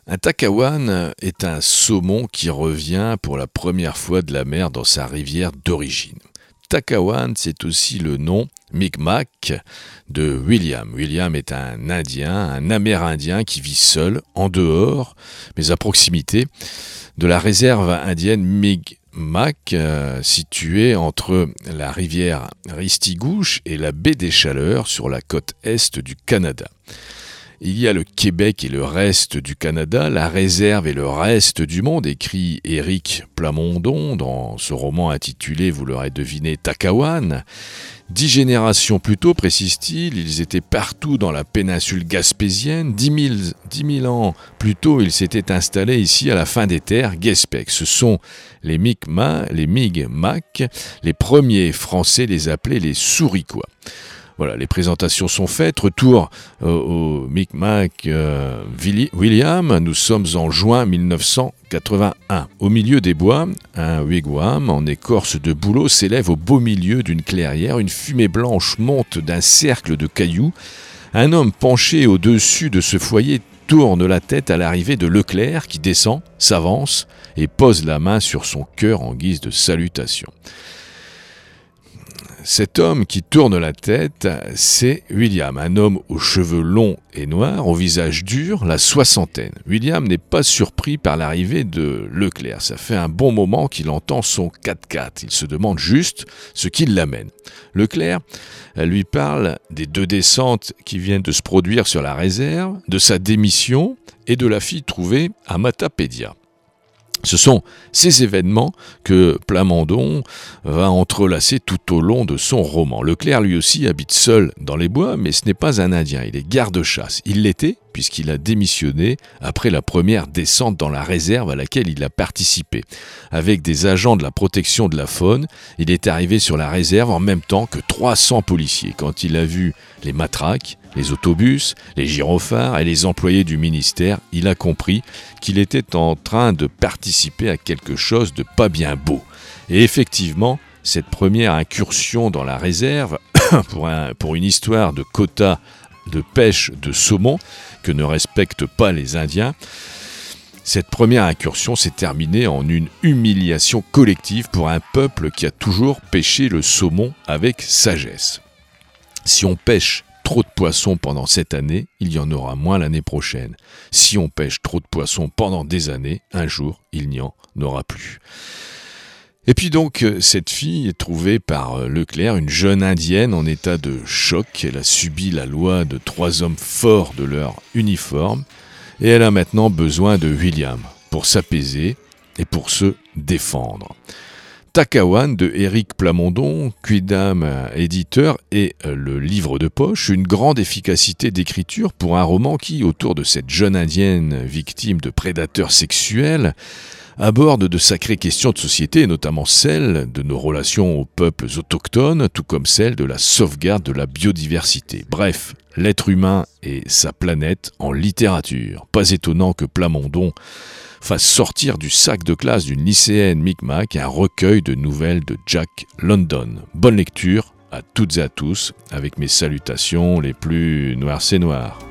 Un takawan est un saumon qui revient pour la première fois de la mer dans sa rivière d'origine. Takawan, c'est aussi le nom Mi'kmaq de William. William est un Indien, un Amérindien qui vit seul, en dehors, mais à proximité, de la réserve indienne Mi'kmaq, située entre la rivière Ristigouche et la baie des Chaleurs sur la côte est du Canada. Il y a le Québec et le reste du Canada, la réserve et le reste du monde, écrit Éric Plamondon dans ce roman intitulé, vous l'aurez deviné, Takawan. 10 générations plus tôt, précise-t-il, ils étaient partout dans la péninsule gaspésienne. 10 000 ans plus tôt, ils s'étaient installés ici à la fin des terres, Guespec. Ce sont les Mi'kmaq, les premiers Français les appelaient les Souriquois. Voilà, les présentations sont faites. Retour au Mi'kmaq William. Nous sommes en juin 1981. Au milieu des bois, un wigwam en écorce de bouleau s'élève au beau milieu d'une clairière. Une fumée blanche monte d'un cercle de cailloux. Un homme penché au-dessus de ce foyer tourne la tête à l'arrivée de Leclerc qui descend, s'avance et pose la main sur son cœur en guise de salutation. Cet homme qui tourne la tête, c'est William, un homme aux cheveux longs et noirs, au visage dur, la soixantaine. William n'est pas surpris par l'arrivée de Leclerc. Ça fait un bon moment qu'il entend son 4x4. Il se demande juste ce qui l'amène. Leclerc lui parle des 2 descentes qui viennent de se produire sur la réserve, de sa démission et de la fille trouvée à Matapédia. Ce sont ces événements que Plamondon va entrelacer tout au long de son roman. Leclerc, lui aussi, habite seul dans les bois, mais ce n'est pas un Indien, il est garde-chasse. Il l'était, puisqu'il a démissionné après la première descente dans la réserve à laquelle il a participé. Avec des agents de la protection de la faune, il est arrivé sur la réserve en même temps que 300 policiers. Quand il a vu les matraques, les autobus, les gyrophares et les employés du ministère, il a compris qu'il était en train de participer à quelque chose de pas bien beau. Et effectivement, cette première incursion dans la réserve, pour une histoire de quota de pêche de saumon que ne respectent pas les Indiens, cette première incursion s'est terminée en une humiliation collective pour un peuple qui a toujours pêché le saumon avec sagesse. Si on pêche trop de poissons pendant cette année, il y en aura moins l'année prochaine. Si on pêche trop de poissons pendant des années, un jour, il n'y en aura plus. Et puis donc, cette fille est trouvée par Leclerc, une jeune indienne en état de choc. Elle a subi la loi de 3 hommes forts de leur uniforme et elle a maintenant besoin de William pour s'apaiser et pour se défendre. Takawan de Éric Plamondon, Quidam éditeur, et le livre de poche, une grande efficacité d'écriture pour un roman qui, autour de cette jeune indienne victime de prédateurs sexuels, aborde de sacrées questions de société, et notamment celle de nos relations aux peuples autochtones, tout comme celle de la sauvegarde de la biodiversité. Bref, l'être humain et sa planète en littérature. Pas étonnant que Plamondon fasse sortir du sac de classe d'une lycéenne Mi'kmaq un recueil de nouvelles de Jack London. Bonne lecture à toutes et à tous, avec mes salutations les plus noires c'est noir.